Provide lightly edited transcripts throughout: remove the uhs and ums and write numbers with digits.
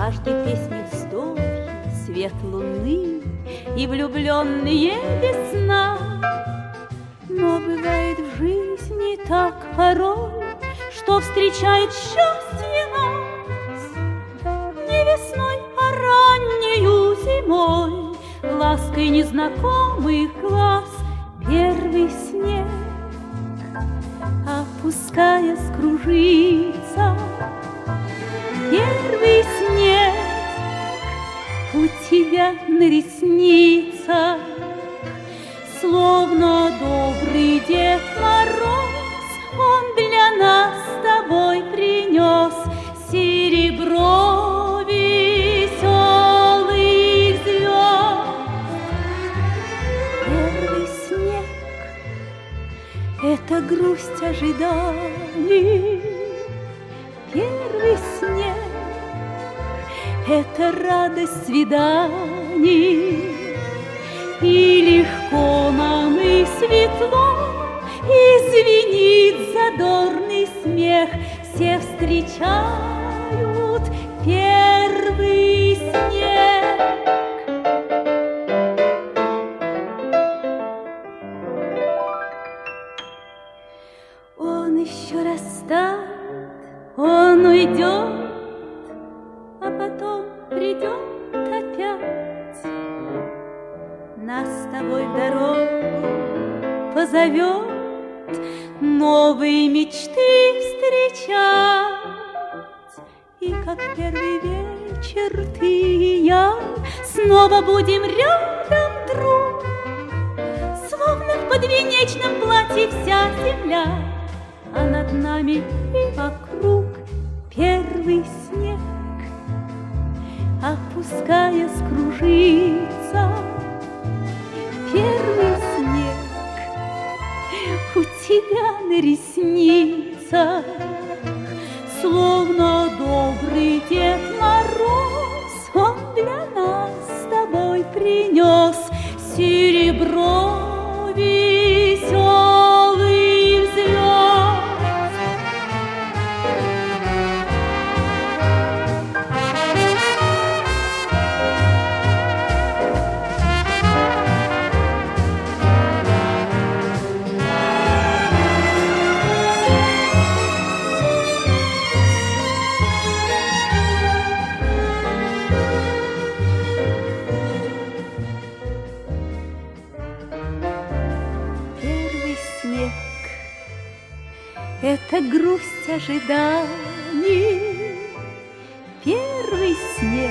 каждой песне вздохи, свет луны и влюбленные весна. Но бывает в жизни так порой, что встречает счастье нас не весной, а раннею зимой, лаской незнакомых глаз первый снег, опускаясь, кружится первый снег у тебя на ресницах, словно добрый Дед Мороз. Он для нас с тобой принес серебро веселых звезд. Первый снег — это грусть ожиданий, первый снег — это радость свиданий. И легко нам и светло, и звенит задорный смех. Все встречают первый снег. Он еще растает, он уйдет, а потом придет опять. Нас с тобой в дорогу позовет, новые мечты встречать. И как первый вечер ты и я снова будем рядом, друг, словно в подвенечном платье вся земля, а над нами и вокруг первый снег, опускаясь, кружится первый снег у тебя на ресницах, словно добрый Дед Мороз. Он для нас с тобой принес серебро веселых звезд. Это грусть ожиданий, первый снег,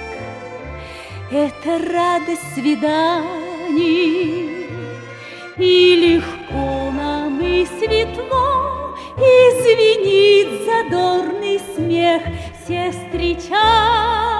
это радость свиданий. И легко нам и светло, и звенит задорный смех. Все встречают